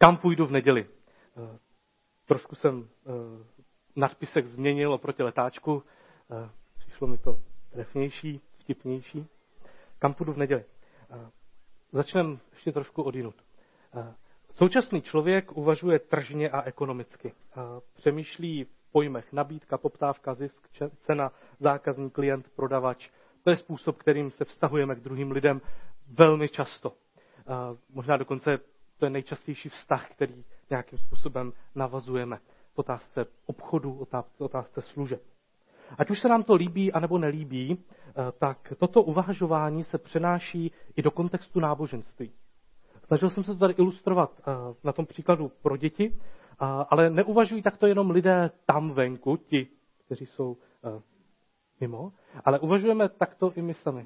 Kam půjdu v neděli? Trošku jsem nadpisek změnil oproti letáčku. Přišlo mi to trefnější, vtipnější. Kam půjdu v neděli? Začneme ještě trošku odjinud. Současný člověk uvažuje tržně a ekonomicky. Přemýšlí v pojmech nabídka, poptávka, zisk, cena, zákazník, klient, prodavač. To je způsob, kterým se vztahujeme k druhým lidem velmi často. Možná dokonce to je nejčastější vztah, který nějakým způsobem navazujeme v otázce obchodu, otázce služeb. Ať už se nám to líbí, anebo nelíbí, tak toto uvažování se přenáší i do kontextu náboženství. Snažil jsem se to tady ilustrovat na tom příkladu pro děti, ale neuvažují takto jenom lidé tam venku, ti, kteří jsou mimo, ale uvažujeme takto i my sami.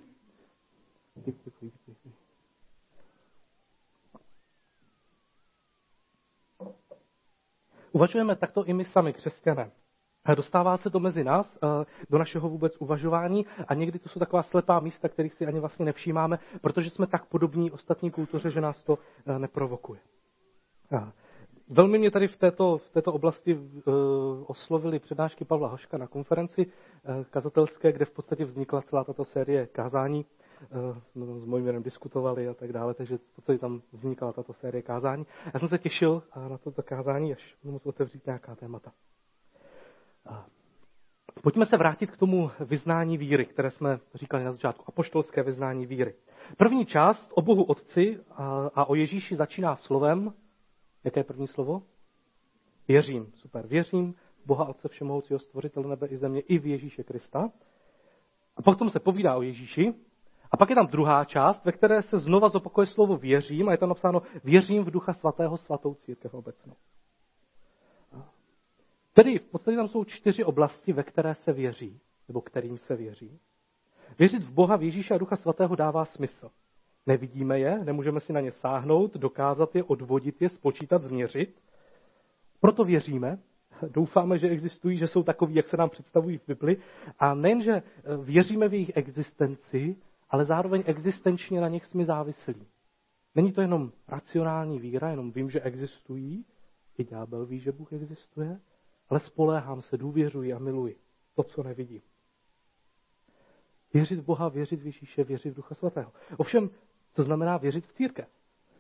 Uvažujeme takto i my sami, křesťané. Dostává se to mezi nás, do našeho vůbec uvažování a někdy to jsou taková slepá místa, kterých si ani vlastně nevšímáme, protože jsme tak podobní ostatní kultuře, že nás to neprovokuje. Velmi mě tady v této oblasti oslovily přednášky Pavla Hoška na konferenci kazatelské, kde v podstatě vznikla celá tato série kázání. S Mojmirem diskutovali a tak dále, takže tady tam vznikala tato série kázání. Já jsem se těšil na toto kázání, až budu moct otevřít nějaká témata. Pojďme se vrátit k tomu vyznání víry, které jsme říkali na začátku, apoštolské vyznání víry. První část o Bohu Otci a o Ježíši začíná slovem. Jaké je první slovo? Věřím. Super. Věřím v Boha Otce Všemohoucího, stvořitele nebe i země, i v Ježíše Krista. A potom se povídá o Ježíši. A pak je tam druhá část, ve které se znova zopakuje slovo věřím a je tam napsáno věřím v Ducha Svatého, svatou církev obecnou. Tedy v podstatě tam jsou 4 oblasti, ve které se věří, nebo kterým se věří. Věřit v Boha, v Ježíše a Ducha Svatého dává smysl. Nevidíme je, nemůžeme si na ně sáhnout, dokázat je, odvodit je, spočítat, změřit. Proto věříme, doufáme, že existují, že jsou takoví, jak se nám představují v Bibli. A nejenže věříme v jejich existenci, ale zároveň existenčně na nich jsme závislí. Není to jenom racionální víra, jenom vím, že existují, i ďábel ví, že Bůh existuje, ale spoléhám se, důvěřuji a miluji to, co nevidím. Věřit v Boha, věřit v Ježíše, věřit v Ducha Svatého. Ovšem, co znamená věřit v církev?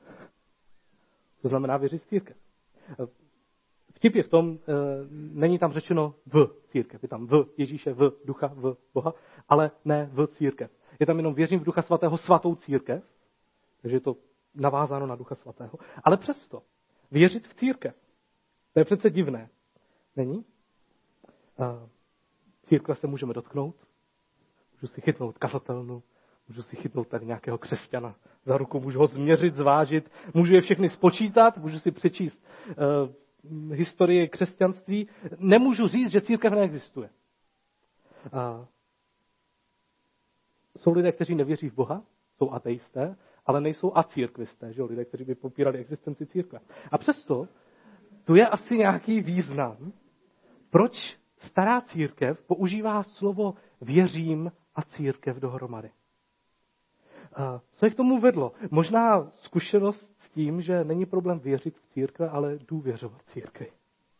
Co znamená věřit v církev? Vtip je v tom, není tam řečeno v církev, je tam v Ježíše, v Ducha, v Boha, ale ne v církev. Je tam jenom věřím v Ducha Svatého, svatou církev, takže je to navázáno na Ducha Svatého. Ale přesto, věřit v církev, to je přece divné. Není? Církve se můžeme dotknout, můžu si chytnout kazatelnu, můžu si chytnout tady nějakého křesťana za ruku, můžu ho změřit, zvážit, můžu je všechny spočítat, můžu si přečíst historii křesťanství. Nemůžu říct, že církev neexistuje. Jsou lidé, kteří nevěří v Boha, jsou ateisté, ale nejsou acírkvisté, že? Lidé, kteří by popírali existenci církve. A přesto tu je asi nějaký význam, proč stará církev používá slovo věřím a církev dohromady. Co je k tomu vedlo? Možná zkušenost s tím, že není problém věřit v církve, ale důvěřovat církvi.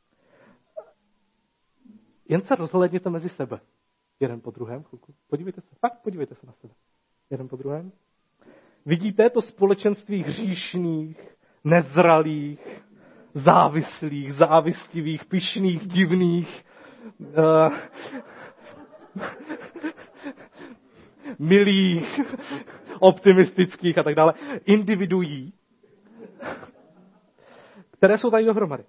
Jen se rozhlédněte mezi sebe. Jeden po druhém. Podívejte se na sebe. Jeden po druhém. Vidíte to společenství hříšných, nezralých, závislých, závistivých, pyšných, divných, milých, optimistických a tak dále, individuí, které jsou tady dohromady.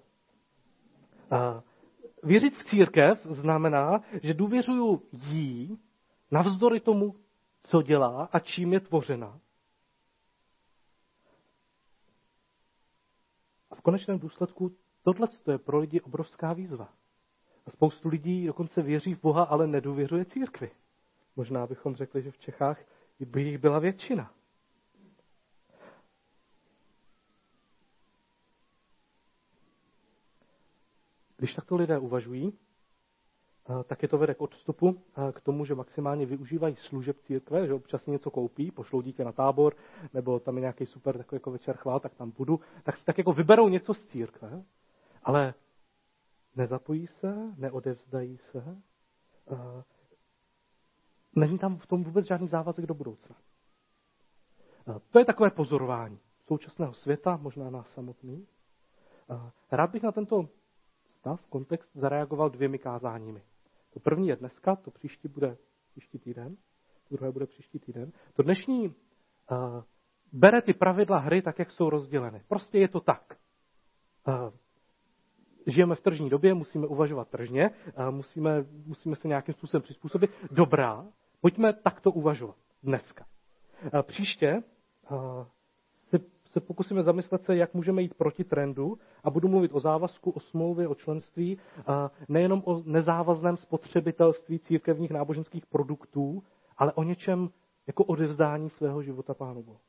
Věřit v církev znamená, že důvěřuju jí navzdory tomu, co dělá a čím je tvořena. A v konečném důsledku tohle je pro lidi obrovská výzva. A spoustu lidí dokonce věří v Boha, ale nedůvěřuje církvi. Možná bychom řekli, že v Čechách by jich byla většina. Když takto lidé uvažují, tak je to vede k odstupu, k tomu, že maximálně využívají služeb církve, že občas něco koupí, pošlou dítě na tábor, nebo tam je nějaký super takový jako večer chvál, tak tam budu, tak jako vyberou něco z církve, ale nezapojí se, neodevzdají se, není tam v tom vůbec žádný závazek do budoucna. To je takové pozorování současného světa, možná nás samotný. Rád bych na tento stav, kontext zareagoval 2 kázáními. To první je dneska, to příští bude příští týden, to druhé bude příští týden. To dnešní bere ty pravidla hry tak, jak jsou rozděleny. Prostě je to tak. Žijeme v tržní době, musíme uvažovat tržně, musíme se nějakým způsobem přizpůsobit. Dobrá, pojďme takto uvažovat dneska. Příště se pokusíme zamyslet se, jak můžeme jít proti trendu a budu mluvit o závazku, o smlouvě, o členství, nejenom o nezávazném spotřebitelství církevních náboženských produktů, ale o něčem jako odevzdání svého života Pánu Bohu.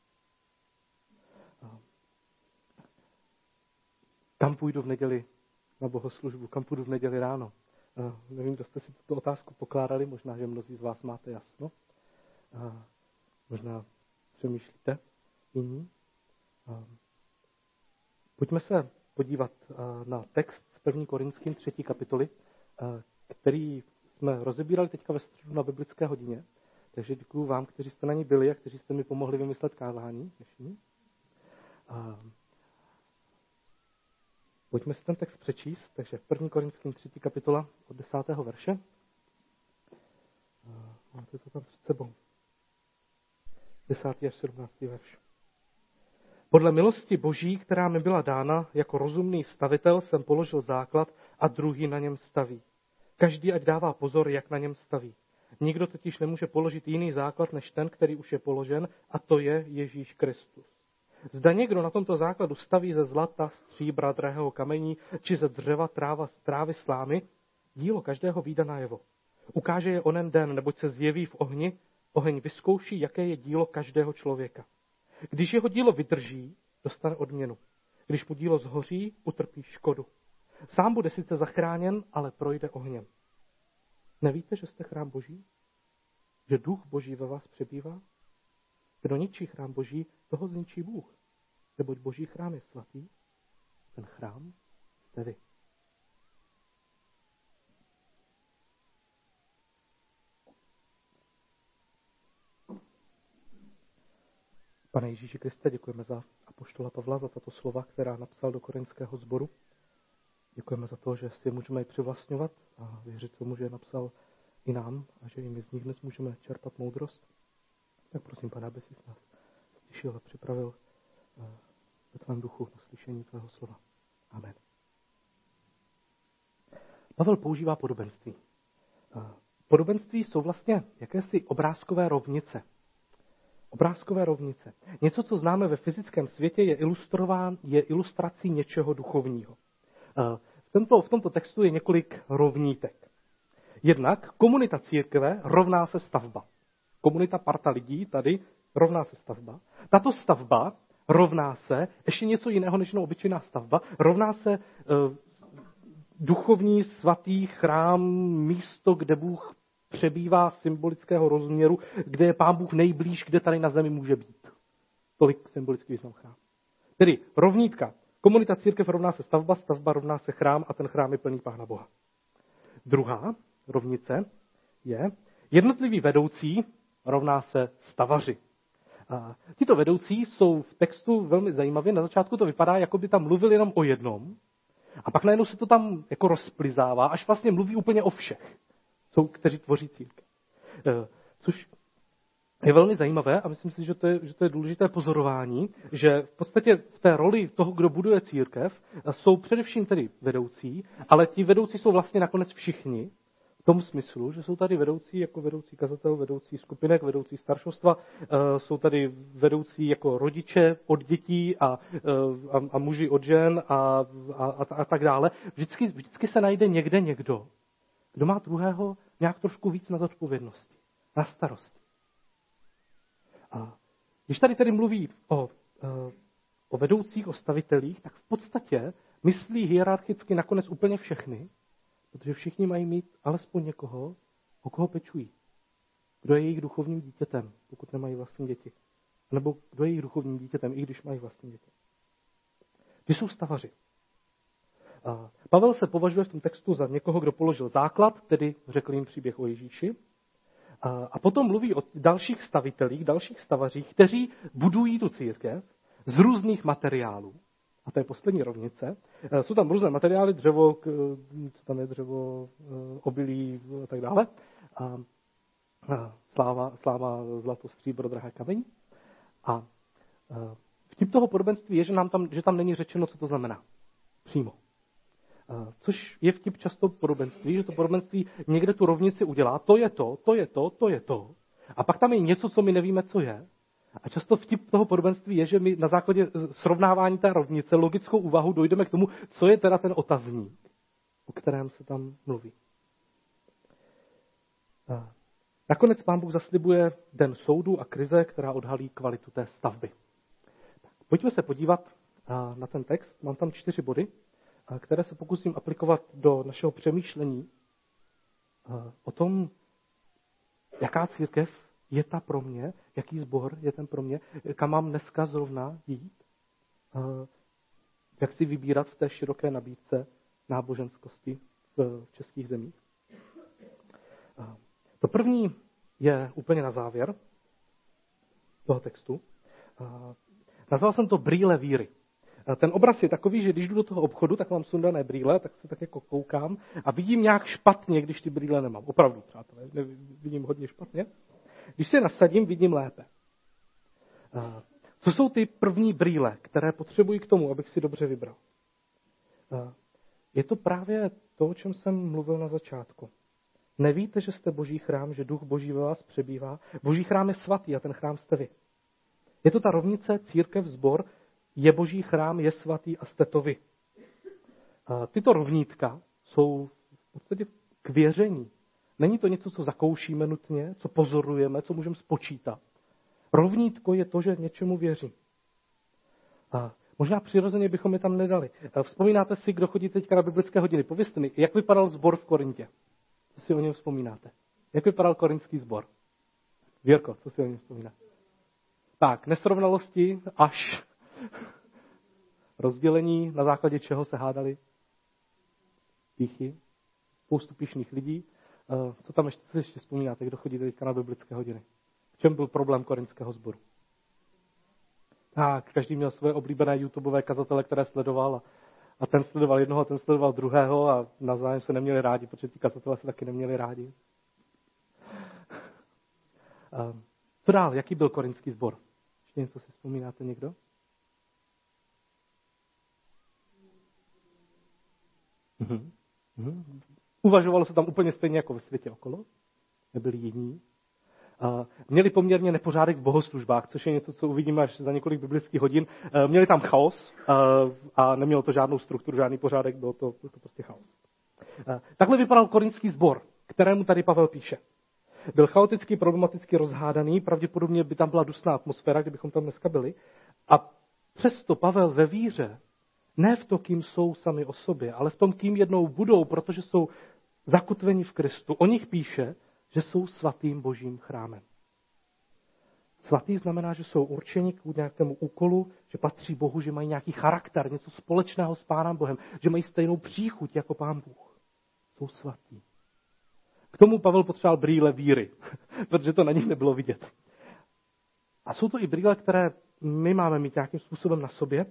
Kam půjdu v neděli na bohoslužbu, kam půjdu v neděli ráno? Nevím, kdo jste si tuto otázku pokládali, možná, že mnozí z vás máte jasno. Možná přemýšlíte jiní. Pojďme se podívat na text z 1. Korinským 3. kapitoly, který jsme rozebírali teďka ve středu na biblické hodině. Takže děkuju vám, kteří jste na ní byli a kteří jste mi pomohli vymyslet kázání dnešní. Pojďme si ten text přečíst. Takže 1. Korinským 3. kapitola od 10. verše. Máte to tam před sebou. 10. až 17. verš. Podle milosti Boží, která mi byla dána, jako rozumný stavitel jsem položil základ a druhý na něm staví. Každý ať dává pozor, jak na něm staví. Nikdo totiž nemůže položit jiný základ než ten, který už je položen, a to je Ježíš Kristus. Zda někdo na tomto základu staví ze zlata, stříbra, drahého kamení, či ze dřeva, trávy, slámy, dílo každého vyjde najevo. Ukáže je onen den, neboť se zjeví v ohni, oheň vyzkouší, jaké je dílo každého člověka. Když jeho dílo vydrží, dostane odměnu. Když mu dílo zhoří, utrpí škodu. Sám bude sice zachráněn, ale projde ohněm. Nevíte, že jste chrám Boží? Že duch Boží ve vás přebývá? Kdo ničí chrám Boží, toho zničí Bůh. Neboť Boží chrám je svatý, ten chrám jste vy. Pane Ježíši Kriste, děkujeme za apoštola Pavla, za tato slova, která napsal do korinského sboru. Děkujeme za to, že si je můžeme i přivlastňovat a věřit tomu, že je napsal i nám a že i my z nich dnes můžeme čerpat moudrost. Tak prosím, Pane, aby si nás stišil a připravil ve tvém duchu na slyšení tvého slova. Amen. Pavel používá podobenství. Podobenství jsou vlastně jakési obrázkové rovnice. Obrázkové rovnice. Něco, co známe ve fyzickém světě, je ilustrací něčeho duchovního. V tomto textu je několik rovnítek. Jednak komunita církve rovná se stavba. Komunita, parta lidí tady rovná se stavba. Tato stavba rovná se, ještě něco jiného než obyčejná stavba, rovná se duchovní svatý chrám, místo, kde Bůh přebývá symbolického rozměru, kde je Pán Bůh nejblíž, kde tady na zemi může být. Tolik symbolický význam chrám. Tedy rovnítka. Komunita církev rovná se stavba, stavba rovná se chrám a ten chrám je plný Pána Boha. Druhá rovnice je jednotliví vedoucí rovná se stavaři. A tito vedoucí jsou v textu velmi zajímavé. Na začátku to vypadá, jako by tam mluvili jenom o jednom. A pak najednou se to tam jako rozplizává, až vlastně mluví úplně o všech, kteří tvoří církev. Což je velmi zajímavé a myslím si, že to je důležité pozorování, že v podstatě v té roli toho, kdo buduje církev, jsou především tedy vedoucí, ale ti vedoucí jsou vlastně nakonec všichni, v tom smyslu, že jsou tady vedoucí jako vedoucí kazatel, vedoucí skupinek, vedoucí staršostva, jsou tady vedoucí jako rodiče od dětí a muži od žen a tak dále. Vždycky se najde někde někdo, kdo má druhého nějak trošku víc na zodpovědnosti, na starosti. A když tady tedy mluví o vedoucích, o stavitelích, tak v podstatě myslí hierarchicky nakonec úplně všechny, Protože všichni mají mít alespoň někoho, o koho pečují. Kdo je jejich duchovním dítětem, pokud nemají vlastní děti. Nebo kdo je jejich duchovním dítětem, i když mají vlastní děti. Ty jsou stavaři. Pavel se považuje v tom textu za někoho, kdo položil základ, tedy řekl jim příběh o Ježíši. A potom mluví o dalších stavitelích, dalších stavařích, kteří budují tu církev z různých materiálů. A to je poslední rovnice. Jsou tam různé materiály, dřevo, co tam je dřevo, obilí a tak dále. Sláva, zlato, stříbro, drahé kamení. A vtip toho podobenství je, že tam není řečeno, co to znamená. Přímo. Což je vtip často podobenství, že to podobenství někde tu rovnici udělá. To je to, to je to, to je to. A pak tam je něco, co my nevíme, co je. A často vtip toho podobenství je, že my na základě srovnávání té rovnice, logickou úvahu dojdeme k tomu, co je teda ten otazník, o kterém se tam mluví. Nakonec Pán Bůh zaslibuje den soudu a krize, která odhalí kvalitu té stavby. Tak, pojďme se podívat na ten text. Mám tam 4 body, které se pokusím aplikovat do našeho přemýšlení o tom, jaká církev je ta pro mě, jaký sbor je ten pro mě, kam mám dneska zrovna jít, jak si vybírat v té široké nabídce náboženskosti v českých zemích. To první je úplně na závěr toho textu. Nazval jsem to brýle víry. Ten obraz je takový, že když jdu do toho obchodu, tak mám sundané brýle, tak se tak jako koukám a vidím nějak špatně, když ty brýle nemám. Opravdu, přátelé, vidím hodně špatně. Když se nasadím, vidím lépe. Co jsou ty první brýle, které potřebuji k tomu, abych si dobře vybral? Je to právě to, o čem jsem mluvil na začátku. Nevíte, že jste Boží chrám, že duch Boží ve vás přebývá? Boží chrám je svatý a ten chrám jste vy. Je to ta rovnice, církev, sbor, je Boží chrám, je svatý a jste to vy. Tyto rovnítka jsou v podstatě k věření. Není to něco, co zakoušíme nutně, co pozorujeme, co můžeme spočítat. Rovnítko je to, že něčemu věřím. Možná přirozeně bychom je tam nedali. Vzpomínáte si, kdo chodí teďka na biblické hodiny? Povězte mi, jak vypadal sbor v Korintě? Co si o něm vzpomínáte? Jak vypadal korintský sbor? Věrko, co si o něm vzpomínáte? Tak, nesrovnalosti až rozdělení, na základě čeho se hádali pýchy, spoustu pyšných lidí. Co tam ještě, co si ještě vzpomínáte, kdo chodí teďka na biblické hodiny? V čem byl problém korinského sboru? Tak, každý měl svoje oblíbené YouTubeové kazatele, které sledoval a ten sledoval jednoho, ten sledoval druhého a navzájem se neměli rádi, protože ti kazatelé se taky neměli rádi. Co dál? Jaký byl korinský sbor? Ještě něco si vzpomínáte někdo? Uvažovalo se tam úplně stejně jako ve světě okolo. Nebyli jiní. Měli poměrně nepořádek v bohoslužbách, což je něco, co uvidíme až za několik biblických hodin. Měli tam chaos a nemělo to žádnou strukturu, žádný pořádek, byl to prostě chaos. Takhle vypadal korinský sbor, kterému tady Pavel píše. Byl chaoticky, problematicky rozhádaný, pravděpodobně by tam byla dusná atmosféra, kdybychom tam dneska byli. A přesto Pavel ve víře, ne v to, kým jsou sami o sobě, ale v tom, kým jednou budou, protože jsou zakotveni v Kristu. O nich píše, že jsou svatým Božím chrámem. Svatý znamená, že jsou určeni k nějakému úkolu, že patří Bohu, že mají nějaký charakter, něco společného s Pánem Bohem, že mají stejnou příchuť jako Pán Bůh. Jsou svatí. K tomu Pavel potřeboval brýle víry, protože to na nich nebylo vidět. A jsou to i brýle, které my máme mít nějakým způsobem na sobě.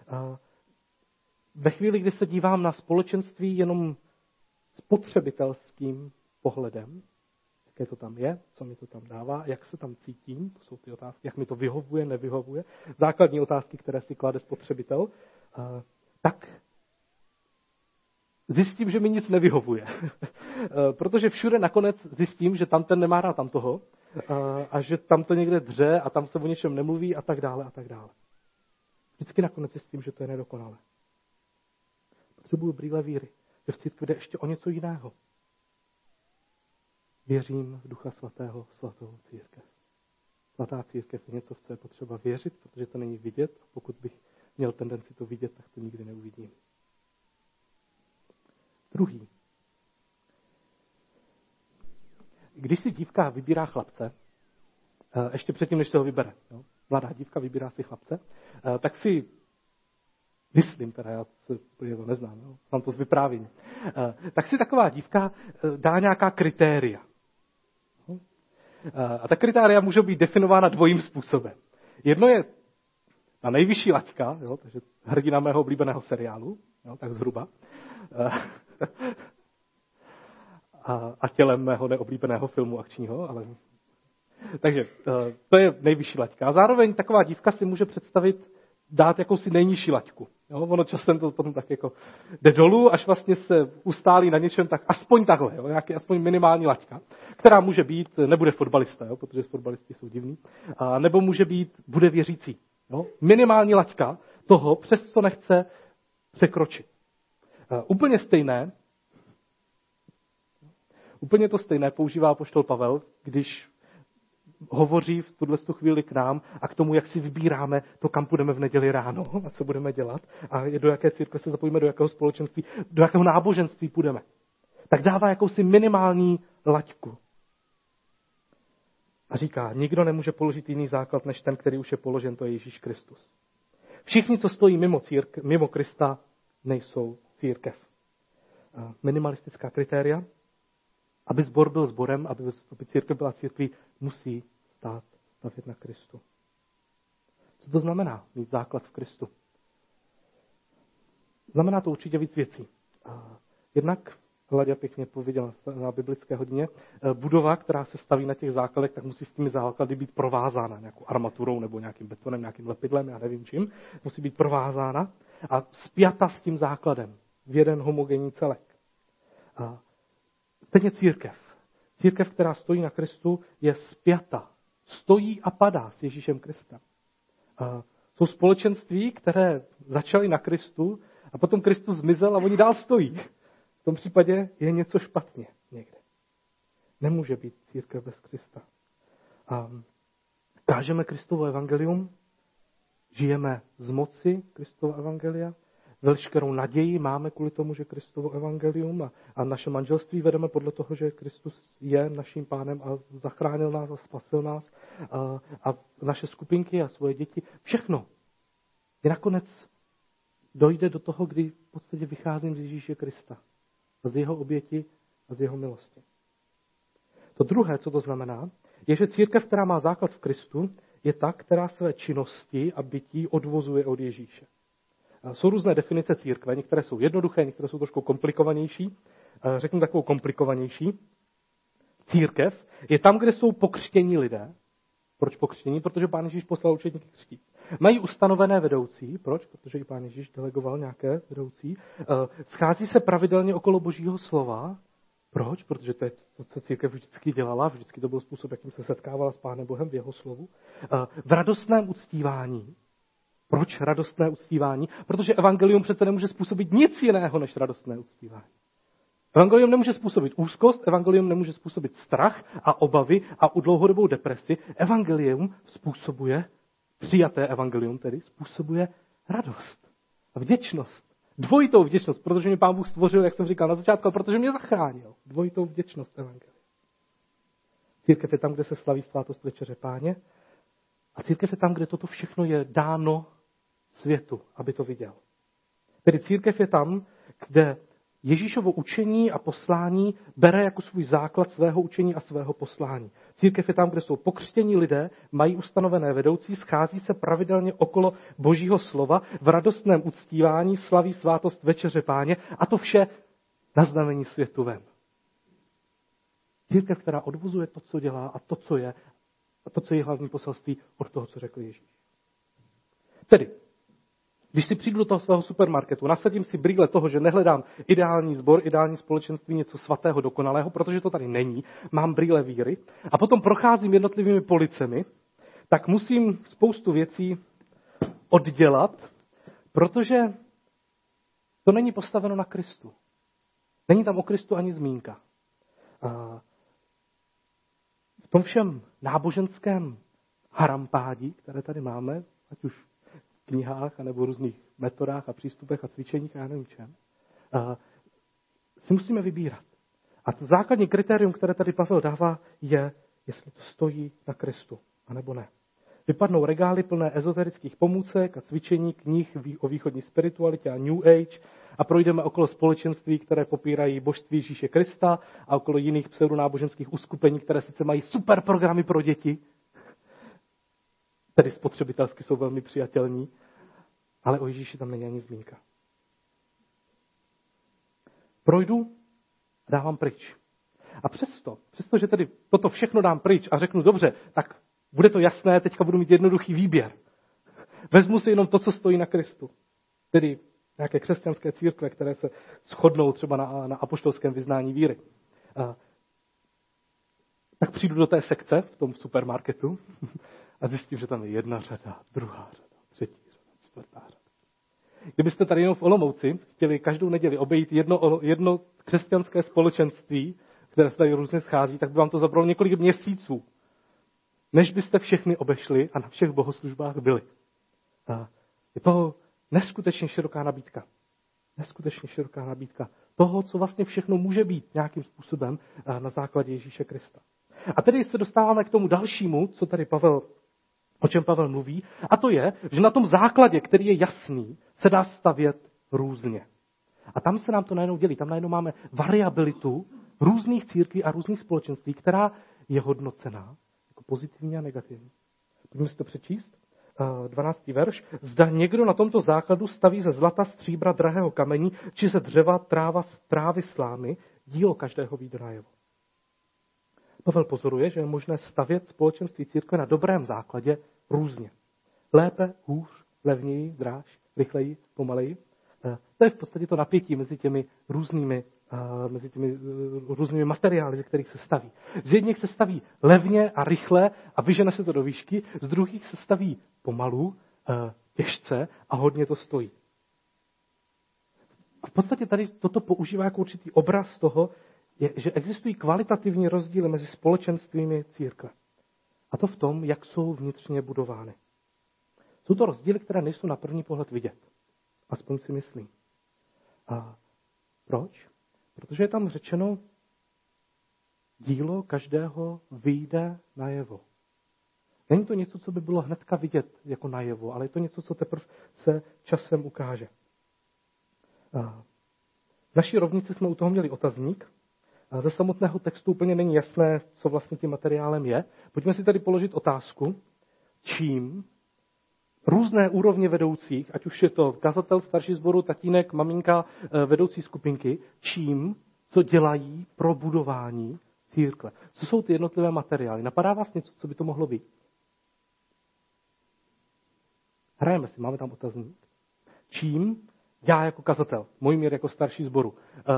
Ve chvíli, kdy se dívám na společenství jenom spotřebitelským pohledem, jaké to tam je, co mi to tam dává, jak se tam cítím, to jsou ty otázky, jak mi to vyhovuje, nevyhovuje, základní otázky, které si klade spotřebitel, tak zjistím, že mi nic nevyhovuje. Protože všude nakonec zjistím, že tamten nemá rád tamtoho a že tam to někde dře a tam se o něčem nemluví a tak dále a tak dále. Vždycky nakonec zjistím, že to je nedokonalé. Potřebuju brýle víry, že v církvi jde ještě o něco jiného. Věřím v Ducha Svatého, svatou církev. Svatá církev je něco, v co je potřeba věřit, protože to není vidět. Pokud bych měl tendenci to vidět, tak to nikdy neuvidím. Druhý. když si dívka vybírá chlapce, ještě předtím, než se ho vybere, jo? Mladá dívka vybírá si chlapce, tak si myslím, teda já to neznám, jo? Mám to z vyprávění, tak si taková dívka dá nějaká kritéria. A ta kritéria můžou být definována dvojím způsobem. Jedno je ta nejvyšší laťka, jo? Takže hrdina mého oblíbeného seriálu, jo? Tak zhruba, a tělem mého neoblíbeného filmu akčního, ale... Takže to je nejvyšší laťka. A zároveň taková dívka si může představit dát jakousi nejnižší laťku. Jo? Ono časem to potom tak jako jde dolů, až vlastně se ustálí na něčem, tak aspoň takhle, jo? Nějaký aspoň minimální laťka, která může být, nebude fotbalista, jo? Protože fotbalisti jsou divní, nebo může být, bude věřící. Jo? Minimální laťka toho, přes co nechce překročit. Úplně to stejné používá apoštol Pavel, když hovoří v tuhle chvíli k nám a k tomu, jak si vybíráme to, kam půjdeme v neděli ráno a co budeme dělat a do jaké církve se zapojíme, do jakého společenství, do jakého náboženství půjdeme. Tak dává jakousi minimální laťku. A říká, nikdo nemůže položit jiný základ, než ten, který už je položen, to je Ježíš Kristus. Všichni, co stojí mimo Krista, nejsou církev. Minimalistická kritéria. Aby sbor byl sborem, aby církev byla církví, musí stavět na Kristu. Co to znamená mít základ v Kristu? Znamená to určitě víc věcí. Jednak, Hladě pěkně pověděla na biblické hodině, budova, která se staví na těch základech, tak musí s těmi základy být provázána nějakou armaturou nebo nějakým betonem, nějakým lepidlem, já nevím čím. Musí být provázána a spjata s tím základem v jeden homogenní celek. Stejně církev. Církev, která stojí na Kristu, je spjata. Stojí a padá s Ježíšem Kristem. Jsou společenství, které začaly na Kristu a potom Kristus zmizel a oni dál stojí. V tom případě je něco špatně někde. Nemůže být církev bez Krista. Kážeme Kristovo evangelium, žijeme z moci Kristova evangelia, veškerou naději máme kvůli tomu, že Kristovo evangelium a naše manželství vedeme podle toho, že Kristus je naším pánem a zachránil nás a spasil nás a naše skupinky a svoje děti. Všechno. I nakonec dojde do toho, kdy v podstatě vycházím z Ježíše Krista a z jeho oběti a z jeho milosti. To druhé, co to znamená, je, že církev, která má základ v Kristu, je ta, která své činnosti a bytí odvozuje od Ježíše. Jsou různé definice církve, některé jsou jednoduché, některé jsou trošku komplikovanější. Řeknu takovou komplikovanější. Církev je tam, kde jsou pokřtění lidé. Proč pokřtění? Protože Pán Ježíš poslal učedníky křtít. Mají ustanovené vedoucí. Proč? Protože i Pán Ježíš delegoval nějaké vedoucí. Schází se pravidelně okolo Božího slova. Proč? Protože to je to, co církev vždycky dělala. Vždycky to byl způsob, jakým se setkávala s Pánem Bohem v jeho slovu. V radostném uctívání. Proč radostné uctívání? Protože evangelium přece nemůže způsobit nic jiného než radostné uctívání. Evangelium nemůže způsobit úzkost, evangelium nemůže způsobit strach a obavy a dlouhodobou depresi. Evangelium způsobuje, přijaté evangelium tedy, způsobuje radost a vděčnost. Dvojitou vděčnost, protože mě Pán Bůh stvořil, jak jsem říkal na začátku, protože mě zachránil. Dvojitou vděčnost evangelia. Církev je tam, kde se slaví svátost večeře Páně a církev je tam, kde toto všechno je dáno světu, aby to viděl. Tedy církev je tam, kde Ježíšovo učení a poslání bere jako svůj základ svého učení a svého poslání. Církev je tam, kde jsou pokřtění lidé, mají ustanovené vedoucí, schází se pravidelně okolo Božího slova, v radostném uctívání slaví svátost večeře Páně a to vše na znamení světu ven. Církev, která odvozuje to, co dělá a to, co je hlavní poselství od toho, co řekl Ježíš. Tedy, když si přijdu do toho svého supermarketu, nasadím si brýle toho, že nehledám ideální sbor, ideální společenství, něco svatého, dokonalého, protože to tady není, mám brýle víry a potom procházím jednotlivými policemi, tak musím spoustu věcí oddělat, protože to není postaveno na Kristu. Není tam o Kristu ani zmínka. V tom všem náboženském harampádí, které tady máme, ať už v knihách, anebo různých metodách a přístupech a cvičeních a já nevím čem, si musíme vybírat. A to základní kritérium, které tady Pavel dává, je, jestli to stojí na Kristu, anebo ne. Vypadnou regály plné ezoterických pomůcek a cvičení knih o východní spiritualitě a New Age a projdeme okolo společenství, které popírají božství Ježíše Krista a okolo jiných pseudonáboženských uskupení, které sice mají super programy pro děti, tedy spotřebitelsky jsou velmi přijatelní, ale o Ježíši tam není ani zmínka. Projdu a dávám pryč. A přesto, že tedy toto všechno dám pryč a řeknu, dobře, tak bude to jasné, teďka budu mít jednoduchý výběr. Vezmu si jenom to, co stojí na Kristu. Tedy nějaké křesťanské církve, které se shodnou třeba na apoštolském vyznání víry. Tak přijdu do té sekce v tom supermarketu a zjistím, že tam je jedna řada, druhá řada, třetí řada, čtvrtá řada. Kdybyste tady jenom v Olomouci chtěli každou neděli obejít jedno křesťanské společenství, které se tady různě schází, tak by vám to zabralo několik měsíců, než byste všechny obešli a na všech bohoslužbách byli. Je to neskutečně široká nabídka. Neskutečně široká nabídka toho, co vlastně všechno může být nějakým způsobem na základě Ježíše Krista. A tedy se dostáváme k tomu dalšímu, o čem Pavel mluví, a to je, že na tom základě, který je jasný, se dá stavět různě. A tam se nám to najednou dělí. Tam najednou máme variabilitu různých církví a různých společenství, která je hodnocená jako pozitivní a negativní. Pojďme si to přečíst. 12. verš. Zda někdo na tomto základu staví ze zlata, stříbra, drahého kamení, či ze dřeva, trávy, slámy, dílo každého vyjde najevo. Pavel pozoruje, že je možné stavět společenství církve na dobrém základě různě. Lépe, hůř, levněji, dráž, rychleji, pomaleji. To je v podstatě to napětí mezi těmi různými materiály, ze kterých se staví. Z jedných se staví levně a rychle a vyžene se to do výšky, z druhých se staví pomalu, těžce a hodně to stojí. A v podstatě tady toto používá jako určitý obraz toho, že existují kvalitativní rozdíly mezi společenstvími církve. A to v tom, jak jsou vnitřně budovány. Jsou to rozdíly, které nejsou na první pohled vidět. Aspoň si myslím. A proč? Protože je tam řečeno, dílo každého vyjde najevo. Není to něco, co by bylo hnedka vidět jako najevo, ale je to něco, co teprve se časem ukáže. V naší rovnici jsme u toho měli otazník. Ze samotného textu úplně není jasné, co vlastně tím materiálem je. Pojďme si tady položit otázku, čím různé úrovně vedoucích, ať už je to kazatel, starší sboru, tatínek, maminka, vedoucí skupinky, co dělají pro budování církve. Co jsou ty jednotlivé materiály? Napadá vás něco, co by to mohlo být? Hrajeme si, máme tam otazník. Čím já jako kazatel, Mojmír jako starší sboru,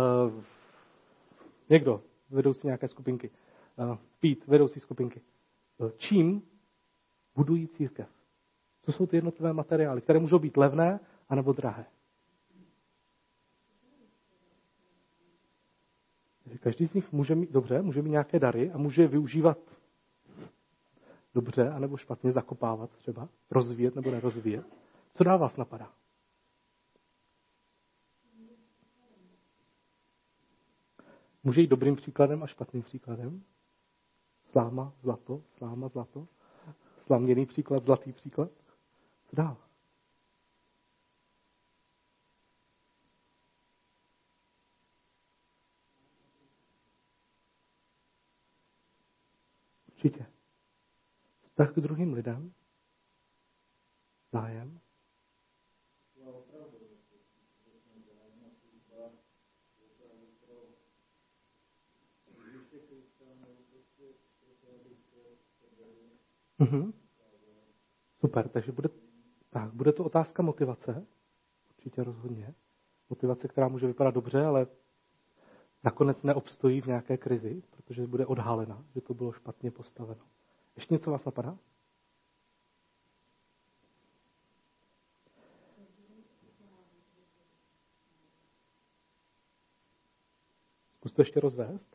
někdo, vedoucí nějaké skupinky, Pít, vedoucí skupinky, čím budují církev? Co jsou ty jednotlivé materiály, které můžou být levné anebo drahé? Každý z nich může mít nějaké dary a může je využívat dobře anebo špatně, zakopávat třeba, rozvíjet nebo nerozvíjet. Co dál vás napadá? Může jít dobrým příkladem a špatným příkladem? Sláma, zlato, slaměný příklad, zlatý příklad. Co dál? Určitě. Vztah k druhým lidem. Zájem. Super, takže bude to otázka motivace. Určitě rozhodně. Motivace, která může vypadat dobře, ale nakonec neobstojí v nějaké krizi, protože bude odhalena, že to bylo špatně postaveno. Ještě něco vás napadá? Zkus to ještě rozvést.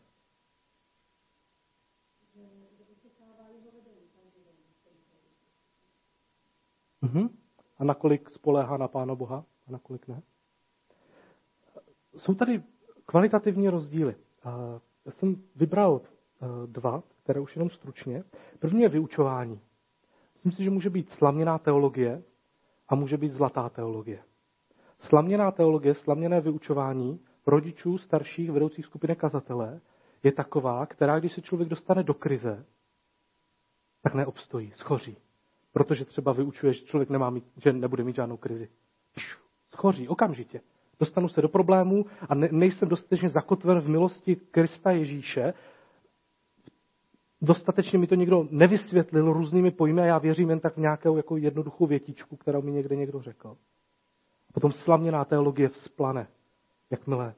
A nakolik spoléhá na Pána Boha a nakolik ne? Jsou tady kvalitativní rozdíly. Já jsem vybral 2, které už jenom stručně. První je vyučování. Myslím si, že může být slaměná teologie a může být zlatá teologie. Slaměná teologie, slaměné vyučování rodičů, starších, vedoucích skupinek kazatele je taková, která, když se člověk dostane do krize, tak neobstojí, schoří. Protože třeba vyučuje, že člověk že nebude mít žádnou krizi. Schoří okamžitě. Dostanu se do problémů a nejsem dostatečně zakotven v milosti Krista Ježíše. Dostatečně mi to někdo nevysvětlil různými pojmy a já věřím jen tak v nějakou jako jednoduchou větičku, kterou mi někdo řekl. Potom slaměná teologie vzplane, jakmile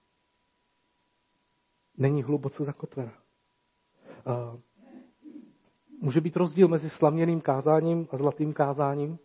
není hluboce zakotvena. Může být rozdíl mezi slaměným kázáním a zlatým kázáním.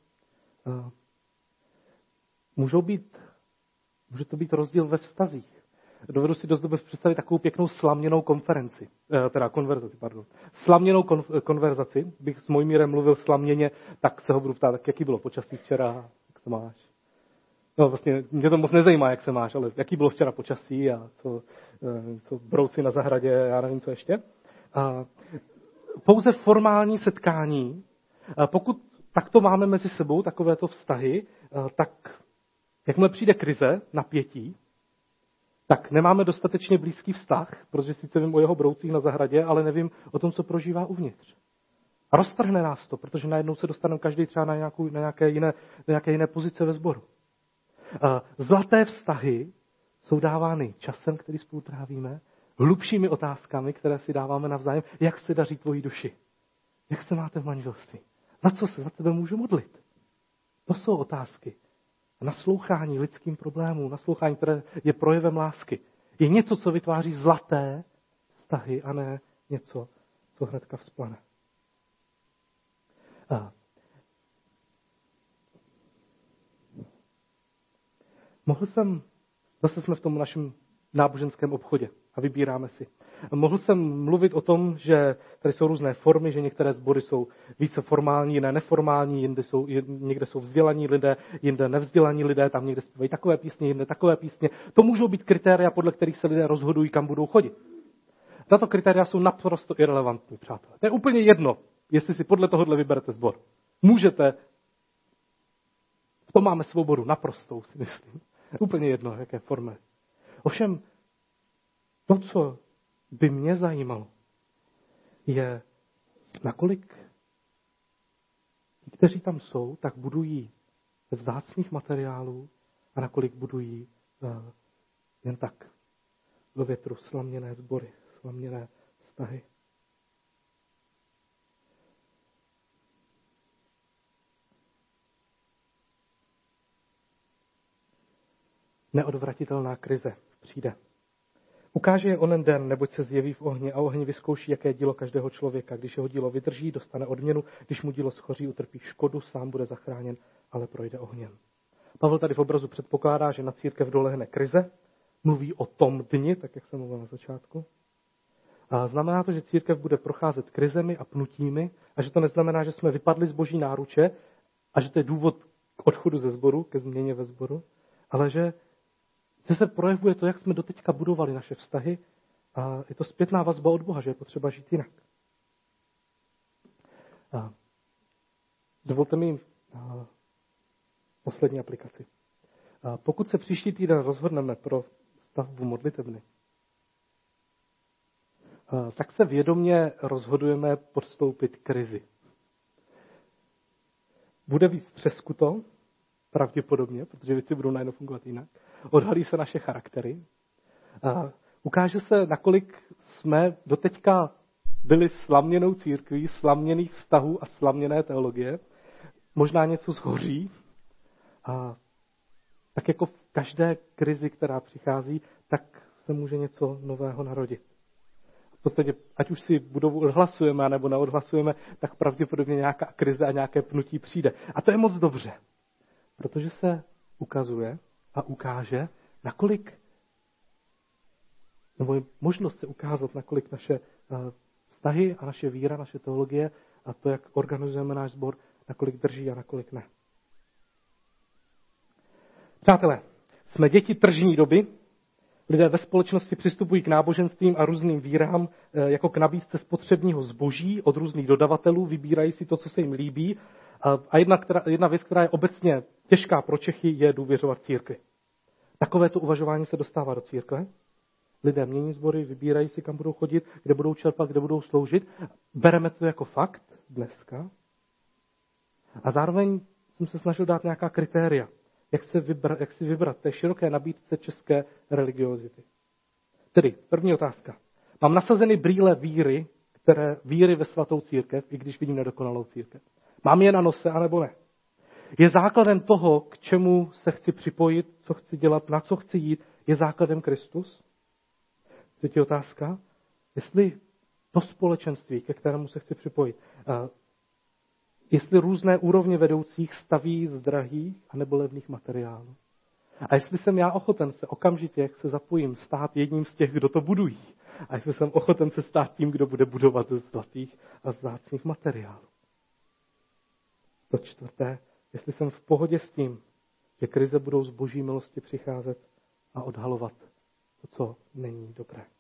Může to být rozdíl ve vztazích. Dovedu si dost dobře představit takovou pěknou slaměnou konverzaci. Slaměnou konverzaci. Bych s Mojmírem mluvil slaměně, tak se ho budu ptát, jaký bylo počasí včera, jak se máš. No vlastně mě to moc nezajímá, jak se máš, ale jaký bylo včera počasí a co brouci na zahradě, já nevím, co ještě. Pouze formální setkání, pokud takto máme mezi sebou takovéto vztahy, tak jakmile přijde krize, napětí, tak nemáme dostatečně blízký vztah, protože sice vím o jeho broucích na zahradě, ale nevím o tom, co prožívá uvnitř. A roztrhne nás to, protože najednou se dostaneme každý třeba na nějaké jiné pozice ve sboru. Zlaté vztahy jsou dávány časem, který spolu trávíme, hlubšími otázkami, které si dáváme navzájem, jak se daří tvojí duši. Jak se máte v manželství? Za co se za tebe můžu modlit? To jsou otázky. Naslouchání lidským problémům, naslouchání, které je projevem lásky, je něco, co vytváří zlaté vztahy a ne něco, co hnedka vzplane. Zase jsme v tom našem náboženském obchodě a vybíráme si. Mohl jsem mluvit o tom, že tady jsou různé formy, že některé sbory jsou více formální, jiné neformální, někde jsou vzdělaní lidé, jinde nevzdělaní lidé, tam někde zpívají takové písně, jinde takové písně. To můžou být kritéria, podle kterých se lidé rozhodují, kam budou chodit. Tato kritéria jsou naprosto irelevantní, přátelé. To je úplně jedno, jestli si podle tohohle vyberete sbor. Můžete, v tom máme svobodu, naprostou, si myslím. Úplně jedno, jaké formy. Ovšem, to, co by mě zajímalo, je, nakolik ti, kteří tam jsou, tak budují ze vzácných materiálů a nakolik budují jen tak do větru slaměné sbory, slaměné vztahy. Neodvratitelná krize přijde. Ukáže je onen den, neboť se zjeví v ohni a oheň vyzkouší, jaké je dílo každého člověka. Když jeho dílo vydrží, dostane odměnu, když mu dílo schoří, utrpí škodu, sám bude zachráněn, ale projde ohněm. Pavel tady v obrazu předpokládá, že na církev dolehne krize, mluví o tom dni, tak jak jsem mluvil na začátku. A znamená to, že církev bude procházet krizemi a pnutími a že to neznamená, že jsme vypadli z boží náruče a že to je důvod k odchodu ze sboru, ke změně ve sboru, ale že se projevuje to, jak jsme doteďka budovali naše vztahy a je to zpětná vazba od Boha, že je potřeba žít jinak. Dovolte mi poslední aplikaci. Pokud se příští týden rozhodneme pro stavbu modlitebny, tak se vědomě rozhodujeme podstoupit krizi. Bude víc třeskuto, pravděpodobně, protože věci budou najednou fungovat jinak. Odhalí se naše charaktery. Ukáže se, nakolik jsme doteďka byli slaměnou církví, slaměných vztahů a slaměné teologie. Možná něco shoří. Tak jako v každé krizi, která přichází, tak se může něco nového narodit. V podstatě, ať už si budovu odhlasujeme, nebo neodhlasujeme, tak pravděpodobně nějaká krize a nějaké pnutí přijde. A to je moc dobře, protože se ukazuje a ukáže, nakolik, nebo je možnost se ukázat, nakolik naše vztahy a naše víra, naše teologie a to, jak organizujeme náš sbor, nakolik drží a nakolik ne. Přátelé, jsme děti tržní doby, Lidé ve společnosti přistupují k náboženstvím a různým vírám jako k nabídce spotřebního zboží od různých dodavatelů, vybírají si to, co se jim líbí. A jedna věc, která je obecně těžká pro Čechy, je důvěřovat církvi. Takovéto uvažování se dostává do církve. Lidé mění sbory, vybírají si, kam budou chodit, kde budou čerpat, kde budou sloužit. Bereme to jako fakt dneska. A zároveň jsem se snažil dát nějaká kritéria, jak si vybrat té široké nabídce české religiozity. Tedy, první otázka. Mám nasazeny brýle víry ve svatou církev, i když vidím nedokonalou církev. Mám je na nose, anebo ne? Je základem toho, k čemu se chci připojit, co chci dělat, na co chci jít, je základem Kristus? Třetí otázka. Jestli to společenství, ke kterému se chci připojit, jestli různé úrovně vedoucích staví z drahých anebo levných materiálů. A jestli jsem já ochoten se okamžitě, jak se zapojím, stát jedním z těch, kdo to budují. A jestli jsem ochoten se stát tím, kdo bude budovat ze zlatých a vzácných materiálů. To čtvrté, jestli jsem v pohodě s tím, že krize budou z boží milosti přicházet a odhalovat to, co není dobré.